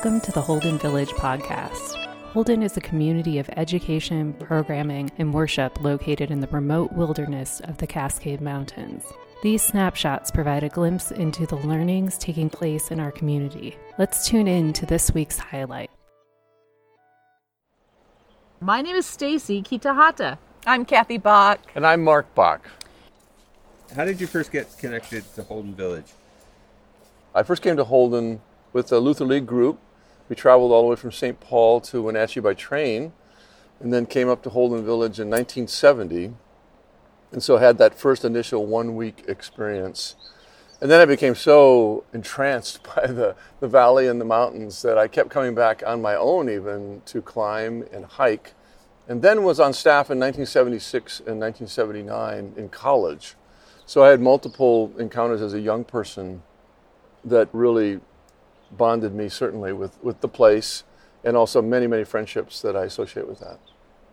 Welcome to the Holden Village podcast. Holden is a community of education, programming, and worship located in the remote wilderness of the Cascade Mountains. These snapshots provide a glimpse into the learnings taking place in our community. Let's tune in to this week's highlight. My name is Stacy Kitahata. I'm Kathy Bach. And I'm Mark Bach. How did you first get connected to Holden Village? I first came to Holden with the Luther League group. We traveled all the way from St. Paul to Wenatchee by train, and then came up to Holden Village in 1970, and so had that first initial 1 week experience. And then I became so entranced by the valley and the mountains that I kept coming back on my own even to climb and hike, and then was on staff in 1976 and 1979 in college. So I had multiple encounters as a young person that really bonded me certainly with the place, and also many, many friendships that I associate with that.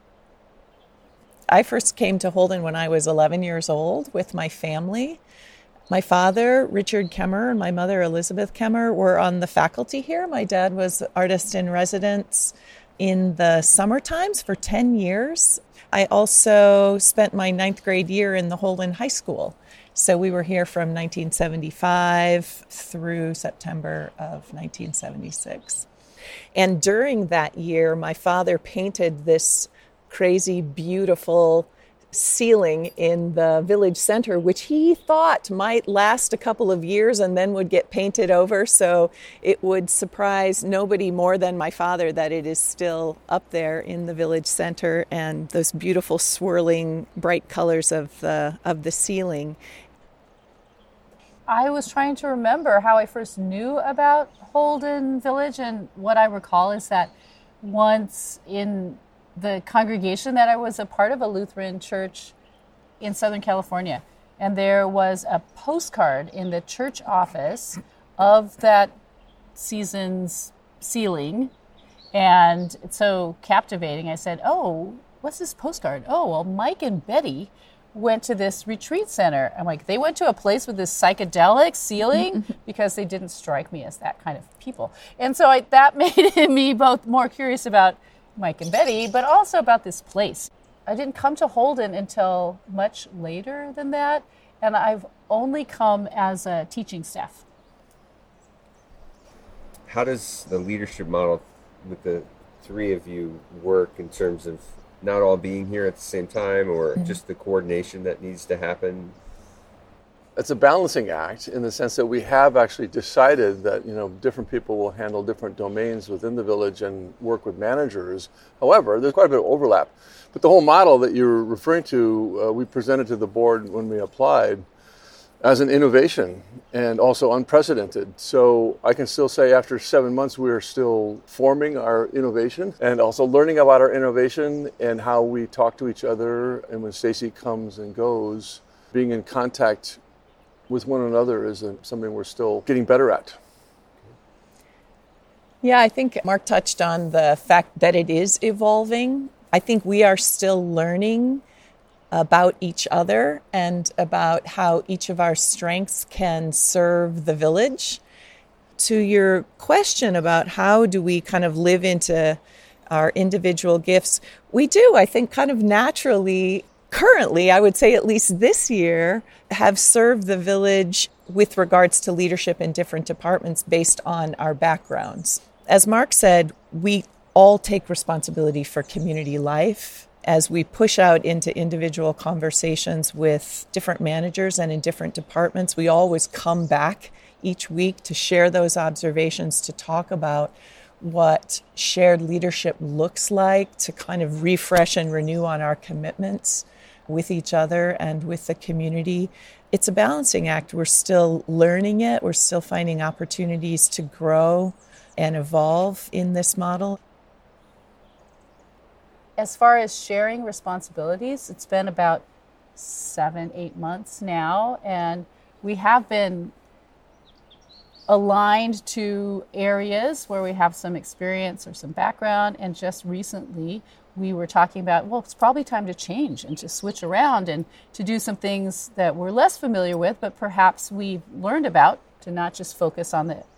I first came to Holden when I was 11 years old with my family. My father, Richard Kemmer, and my mother, Elizabeth Kemmer, were on the faculty here. My dad was artist in residence in the summer times for 10 years. I also spent my 9th grade year in the Holden High School. So we were here from 1975 through September of 1976. And during that year, my father painted this crazy, beautiful ceiling in the village center, which he thought might last a couple of years and then would get painted over. So it would surprise nobody more than my father that it is still up there in the village center, and those beautiful swirling bright colors of the ceiling. I was trying to remember how I first knew about Holden Village, and what I recall is that once in the congregation that I was a part of, a Lutheran church in Southern California, and there was a postcard in the church office of that season's ceiling, and it's so captivating. I said, "Oh, what's this postcard? Oh, well, Mike and Betty went to this retreat center." I'm like, they went to a place with this psychedelic ceiling? Because they didn't strike me as that kind of people. And so that made me both more curious about Mike and Betty, but also about this place. I didn't come to Holden until much later than that, and I've only come as a teaching staff. How does the leadership model with the three of you work in terms of not all being here at the same time, or just the coordination that needs to happen? It's a balancing act in the sense that we have actually decided that, different people will handle different domains within the village and work with managers. However, there's quite a bit of overlap. But the whole model that you're referring to, we presented to the board when we applied as an innovation and also unprecedented. So I can still say after 7 months, we are still forming our innovation and also learning about our innovation and how we talk to each other. And when Stacy comes and goes, being in contact with one another is something we're still getting better at. Yeah, I think Mark touched on the fact that it is evolving. I think we are still learning about each other and about how each of our strengths can serve the village. To your question about how do we kind of live into our individual gifts, we do, I think, kind of naturally. Currently, I would say at least this year, have served the village with regards to leadership in different departments based on our backgrounds. As Mark said, we all take responsibility for community life. As we push out into individual conversations with different managers and in different departments, we always come back each week to share those observations, to talk about what shared leadership looks like, to kind of refresh and renew on our commitments with each other and with the community. It's a balancing act. We're still learning it. We're still finding opportunities to grow and evolve in this model. As far as sharing responsibilities, it's been about 7-8 months now, and we have been aligned to areas where we have some experience or some background, and just recently we were talking about, well, it's probably time to change and to switch around and to do some things that we're less familiar with, but perhaps we've learned about, to not just focus on the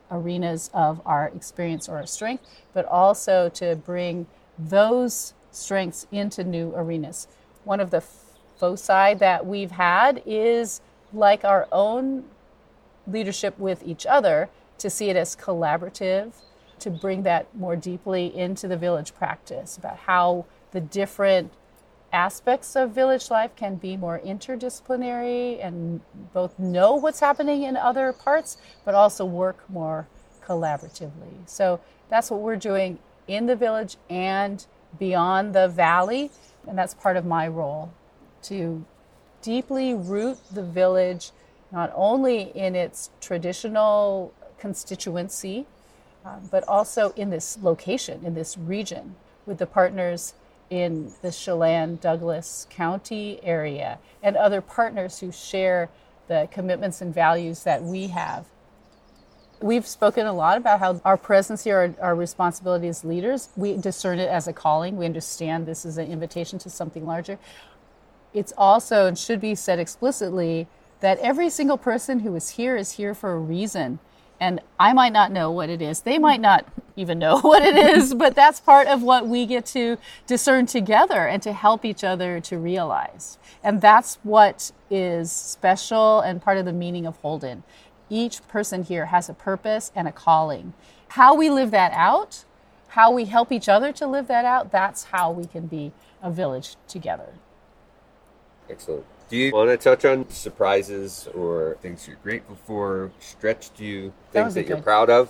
arenas of our experience or our strength, but also to bring those strengths into new arenas. One of the foci that we've had is like our own leadership with each other, to see it as collaborative, to bring that more deeply into the village practice, about how the different aspects of village life can be more interdisciplinary and both know what's happening in other parts, but also work more collaboratively. So that's what we're doing in the village and beyond the valley. And that's part of my role, to deeply root the village, not only in its traditional constituency, but also in this location, in this region, with the partners in the Chelan-Douglas County area and other partners who share the commitments and values that we have. We've spoken a lot about how our presence here, our responsibility as leaders, we discern it as a calling. We understand this is an invitation to something larger. It's also, and should be said explicitly, that every single person who is here for a reason. And I might not know what it is. They might not even know what it is, but that's part of what we get to discern together and to help each other to realize. And that's what is special and part of the meaning of Holden. Each person here has a purpose and a calling. How we live that out, how we help each other to live that out, that's how we can be a village together. Excellent. Do you want to touch on surprises or things you're grateful for, stretched you, things that you're proud of?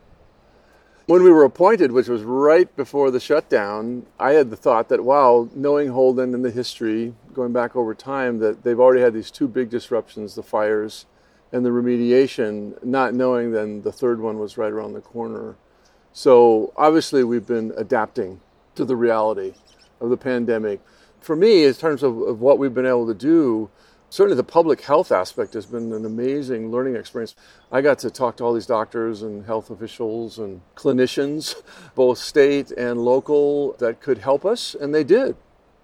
When we were appointed, which was right before the shutdown, I had the thought that, wow, knowing Holden and the history, going back over time, that they've already had these two big disruptions, the fires and the remediation, not knowing then the third one was right around the corner. So obviously we've been adapting to the reality of the pandemic. For me, in terms of what we've been able to do, certainly the public health aspect has been an amazing learning experience. I got to talk to all these doctors and health officials and clinicians, both state and local, that could help us, and they did.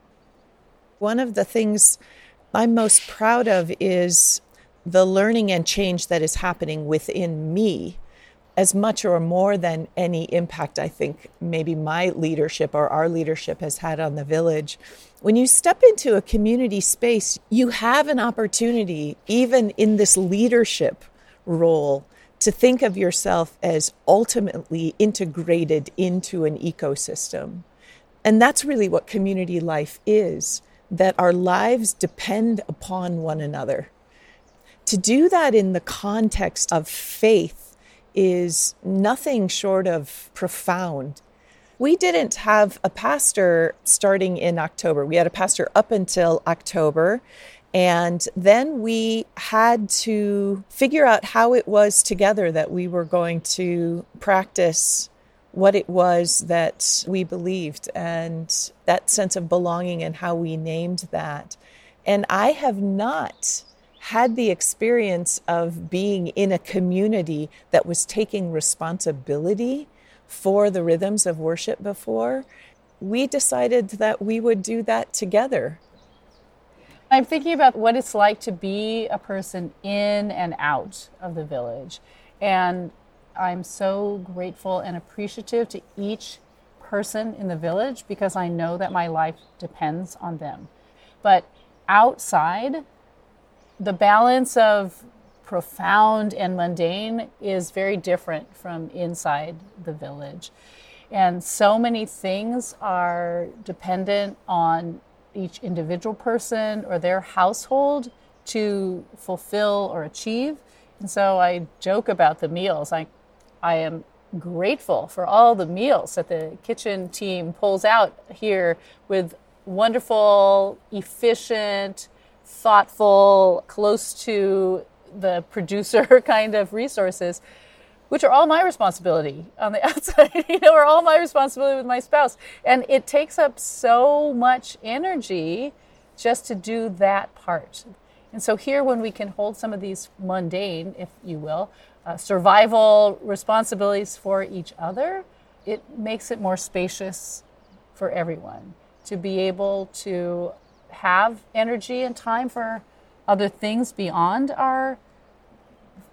One of the things I'm most proud of is the learning and change that is happening within me, as much or more than any impact I think maybe my leadership or our leadership has had on the village. When you step into a community space, you have an opportunity, even in this leadership role, to think of yourself as ultimately integrated into an ecosystem. And that's really what community life is, that our lives depend upon one another. To do that in the context of faith is nothing short of profound. We didn't have a pastor starting in October. We had a pastor up until October, and then we had to figure out how it was together that we were going to practice what it was that we believed and that sense of belonging and how we named that. And I have not had the experience of being in a community that was taking responsibility for the rhythms of worship before. We decided that we would do that together. I'm thinking about what it's like to be a person in and out of the village. And I'm so grateful and appreciative to each person in the village because I know that my life depends on them. But outside, the balance of profound and mundane is very different from inside the village. And so many things are dependent on each individual person or their household to fulfill or achieve. And so I joke about the meals. I am grateful for all the meals that the kitchen team pulls out here with wonderful, efficient, thoughtful, close to the producer kind of resources, which are all my responsibility on the outside, are all my responsibility with my spouse. And it takes up so much energy just to do that part. And so here, when we can hold some of these mundane, if you will, survival responsibilities for each other, it makes it more spacious for everyone to be able to have energy and time for other things beyond our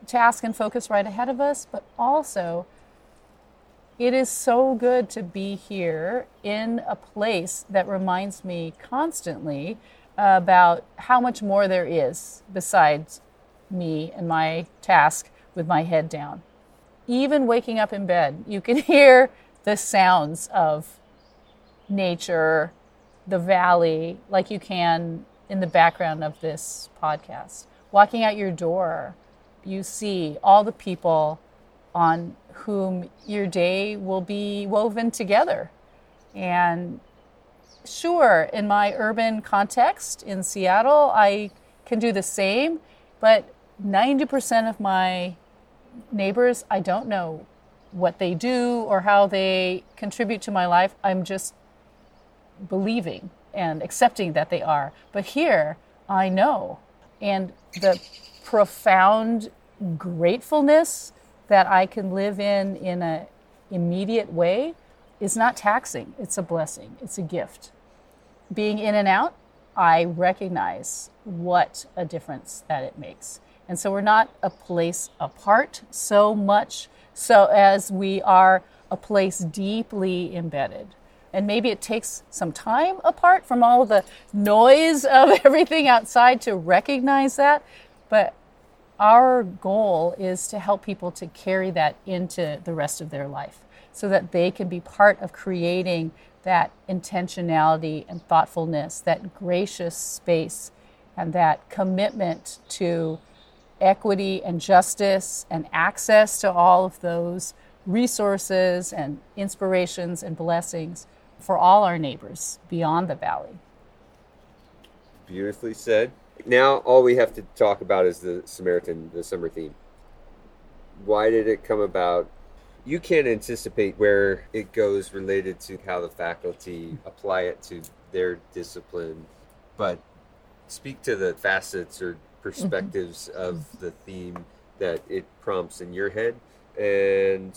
task and focus right ahead of us, but also it is so good to be here in a place that reminds me constantly about how much more there is besides me and my task with my head down. Even waking up in bed, you can hear the sounds of nature, the valley, like you can in the background of this podcast. Walking out your door, you see all the people on whom your day will be woven together. And sure, in my urban context in Seattle, I can do the same, but 90% of my neighbors, I don't know what they do or how they contribute to my life. I'm just believing and accepting that they are. But here, I know. And the profound gratefulness that I can live in an immediate way is not taxing. It's a blessing. It's a gift. Being in and out, I recognize what a difference that it makes. And so we're not a place apart so much so as we are a place deeply embedded. And maybe it takes some time apart from all the noise of everything outside to recognize that. But our goal is to help people to carry that into the rest of their life so that they can be part of creating that intentionality and thoughtfulness, that gracious space, and that commitment to equity and justice and access to all of those resources and inspirations and blessings for all our neighbors beyond the valley. Beautifully said. Now all we have to talk about is the Samaritan, the summer theme. Why did it come about? You can't anticipate where it goes related to how the faculty apply it to their discipline, but speak to the facets or perspectives of the theme that it prompts in your head. And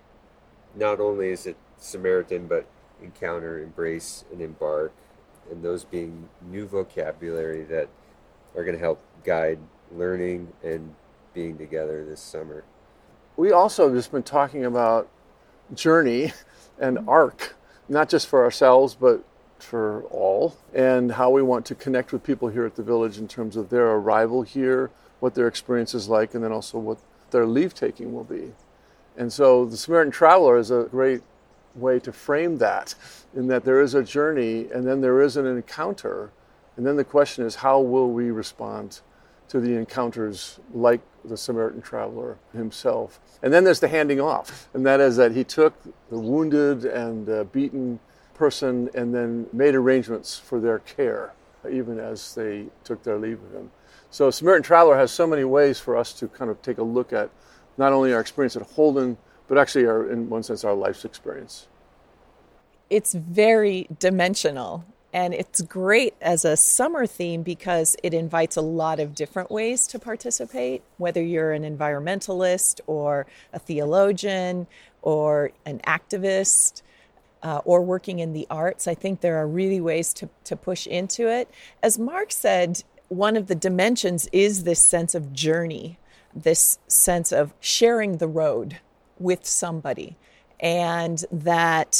not only is it Samaritan, but encounter, embrace, and embark, and those being new vocabulary that are going to help guide learning and being together this summer. We also have just been talking about journey and arc, not just for ourselves, but for all, and how we want to connect with people here at the Village in terms of their arrival here, what their experience is like, and then also what their leave-taking will be. And so the Samaritan Traveler is a great way to frame that, in that there is a journey and then there is an encounter, and then the question is, how will we respond to the encounters like the Samaritan Traveler himself? And then there's the handing off, and that is that he took the wounded and beaten person and then made arrangements for their care, even as they took their leave of him. So Samaritan Traveler has so many ways for us to kind of take a look at not only our experience at Holden, but actually, in one sense, our life's experience. It's very dimensional, and it's great as a summer theme because it invites a lot of different ways to participate, whether you're an environmentalist or a theologian or an activist or working in the arts. I think there are really ways to push into it. As Mark said, one of the dimensions is this sense of journey, this sense of sharing the road with somebody, and that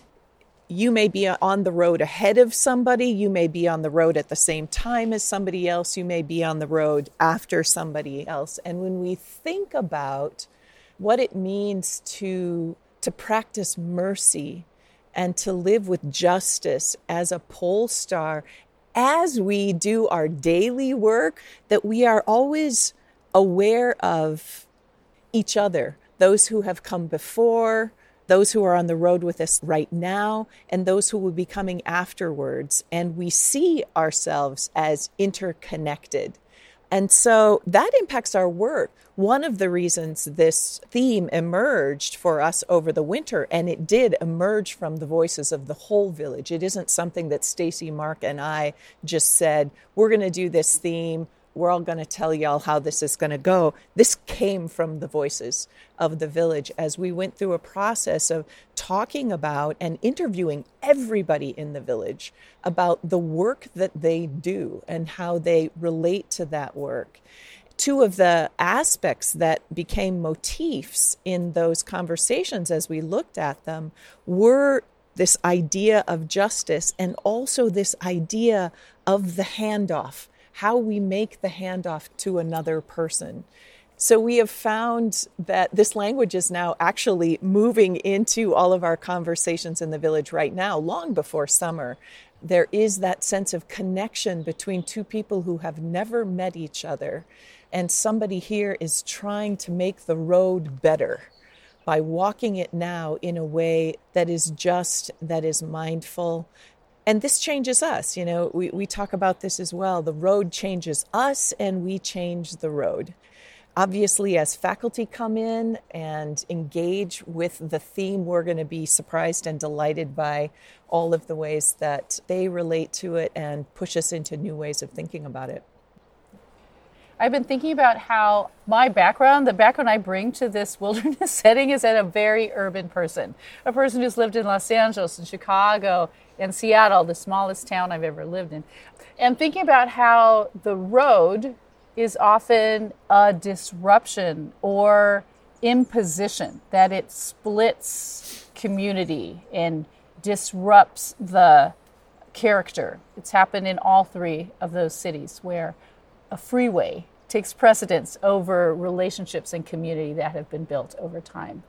you may be on the road ahead of somebody, you may be on the road at the same time as somebody else, you may be on the road after somebody else. And when we think about what it means to practice mercy and to live with justice as a pole star, as we do our daily work, that we are always aware of each other, those who have come before, those who are on the road with us right now, and those who will be coming afterwards. And we see ourselves as interconnected. And so that impacts our work. One of the reasons this theme emerged for us over the winter, and it did emerge from the voices of the whole village. It isn't something that Stacy, Mark, and I just said, we're going to do this theme. we're all going to tell y'all how this is going to go. This came from the voices of the village as we went through a process of talking about and interviewing everybody in the village about the work that they do and how they relate to that work. Two of the aspects that became motifs in those conversations as we looked at them were this idea of justice and also this idea of the handoff, how we make the handoff to another person. So we have found that this language is now actually moving into all of our conversations in the village right now, long before summer. There is that sense of connection between two people who have never met each other. And somebody here is trying to make the road better by walking it now in a way that is just, that is mindful. And this changes us. You know, we talk about this as well. The road changes us and we change the road. Obviously, as faculty come in and engage with the theme, we're going to be surprised and delighted by all of the ways that they relate to it and push us into new ways of thinking about it. I've been thinking about how my background, the background I bring to this wilderness setting, is that a very urban person. A person who's lived in Los Angeles and Chicago and Seattle, the smallest town I've ever lived in. And thinking about how the road is often a disruption or imposition, that it splits community and disrupts the character. It's happened in all three of those cities where a freeway takes precedence over relationships and community that have been built over time.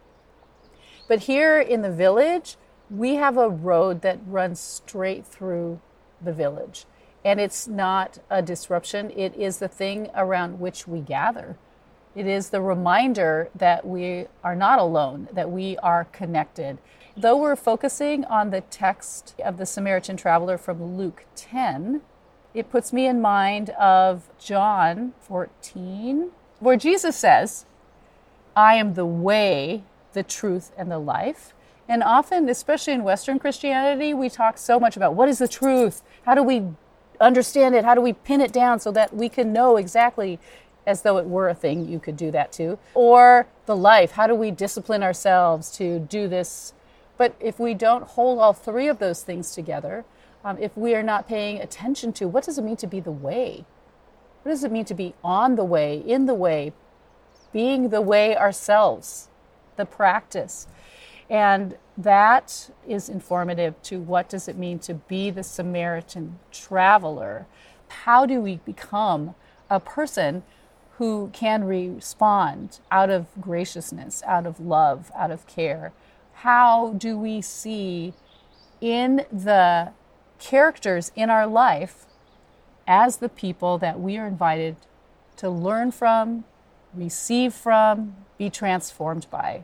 But here in the village, we have a road that runs straight through the village. And it's not a disruption. It is the thing around which we gather. It is the reminder that we are not alone, that we are connected. Though we're focusing on the text of the Samaritan traveler from Luke 10, it puts me in mind of John 14, where Jesus says, I am the way, the truth, and the life. And often, especially in Western Christianity, we talk so much about what is the truth? How do we understand it? How do we pin it down so that we can know exactly, as though it were a thing you could do that too? Or the life, how do we discipline ourselves to do this? But if we don't hold all three of those things together, if we are not paying attention to what does it mean to be the way? What does it mean to be on the way, in the way, being the way ourselves, the practice? And that is informative to what does it mean to be the Samaritan traveler? How do we become a person who can respond out of graciousness, out of love, out of care? How do we see in the characters in our life as the people that we are invited to learn from, receive from, be transformed by,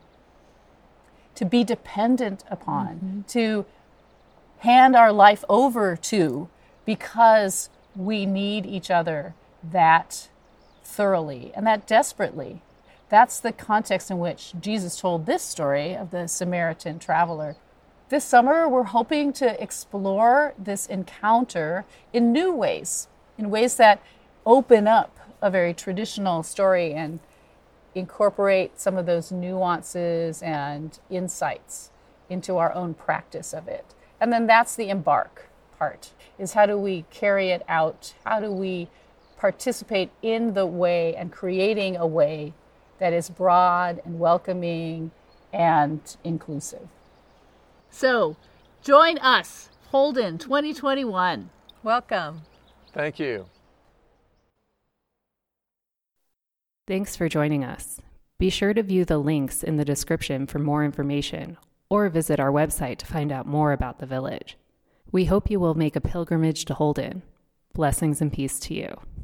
to be dependent upon, to hand our life over to, because we need each other that thoroughly and that desperately. That's the context in which Jesus told this story of the Samaritan traveler. This summer, we're hoping to explore this encounter in new ways, in ways that open up a very traditional story and incorporate some of those nuances and insights into our own practice of it. And then that's the embark part, is how do we carry it out? How do we participate in the way and creating a way that is broad and welcoming and inclusive? So, join us, Holden 2021. Welcome. Thank you. Thanks for joining us. Be sure to view the links in the description for more information, or visit our website to find out more about the village. We hope you will make a pilgrimage to Holden. Blessings and peace to you.